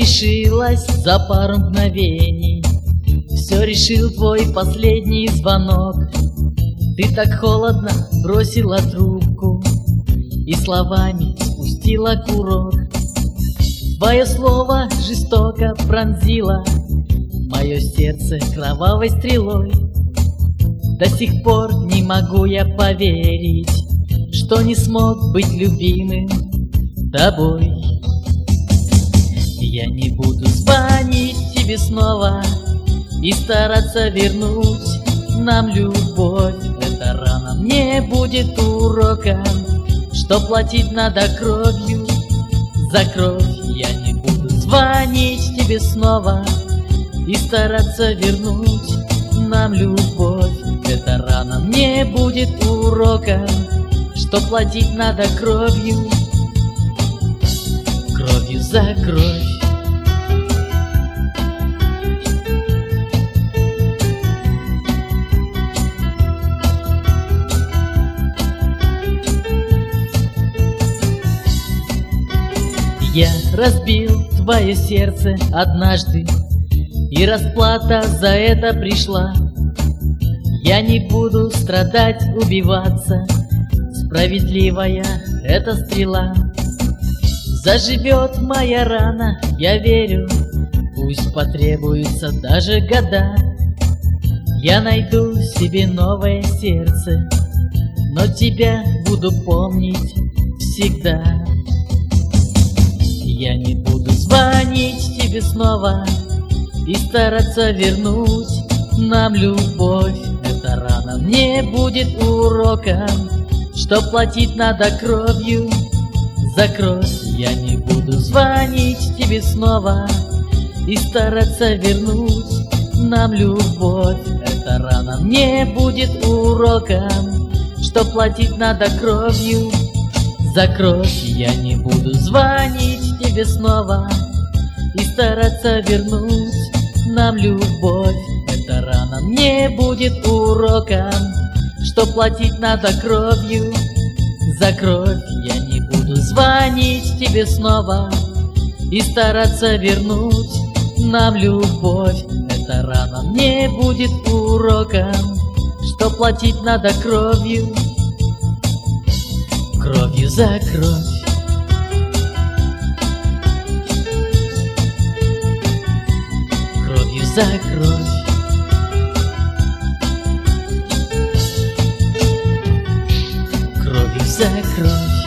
решилось за пару мгновений. Все решил твой последний звонок. Ты так холодно бросила трубку и словами спустила курок. Твое слово жестоко пронзило мое сердце кровавой стрелой. До сих пор не могу я поверить, что не смог быть любимым тобой. Я не буду звонить тебе снова и стараться вернуть нам любовь. Эта рана мне будет уроком, что платить надо кровью за кровь. Я не буду звонить тебе снова и стараться вернуть нам любовь. Эта рана мне будет уроком, что платить надо кровью, кровью за кровь. Я разбил твое сердце однажды, и расплата за это пришла. Я не буду страдать, убиваться, справедливая эта стрела. Заживет моя рана, я верю, пусть потребуется даже года. Я найду себе новое сердце, но тебя буду помнить всегда. Я не буду звонить тебе снова и стараться вернуть нам любовь. Эта рана мне будет уроком, что платить надо кровью за кровь. Я не буду звонить тебе снова и стараться вернуть нам любовь. Эта рана мне будет уроком, что платить надо кровью за кровь. Я не буду звонить тебе снова и стараться вернуть нам любовь. Эта рана мне будет уроком, что платить надо кровью за кровь. Я не буду звонить тебе снова и стараться вернуть нам любовь. Эта рана мне будет уроком, что платить надо кровью, кровью за кровь. Кровью за кровь. Кровью за кровь.